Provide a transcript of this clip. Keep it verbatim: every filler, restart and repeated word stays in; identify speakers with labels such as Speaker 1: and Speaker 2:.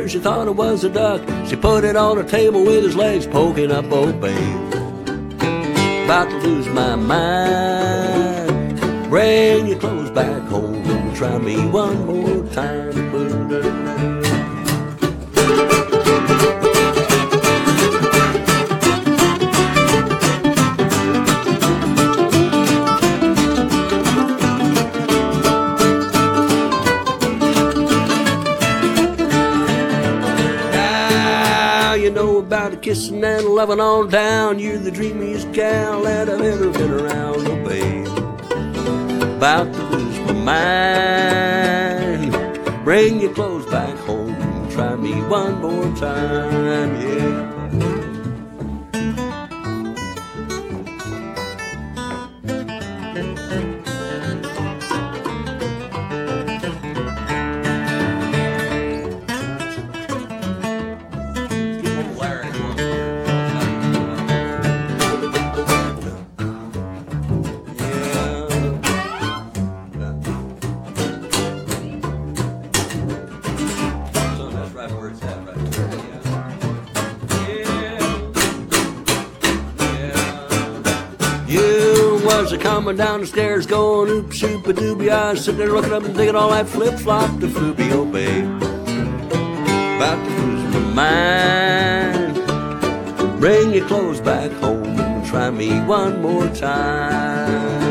Speaker 1: she thought it was a duck. She put it on her table with his legs poking up, oh babe. About to lose my mind. Bring your clothes back home and try me one more time. You know about a kissing and a loving on down. You're the dreamiest gal that I've ever been around, oh babe. About to lose my mind. Bring your clothes back home and try me one more time, yeah. Was a coming down the stairs going oop shoop a doobie. I was sitting there looking up and thinking all that flip flop to floopy, oh babe. About to lose my mind. Bring your clothes back home and try me one more time.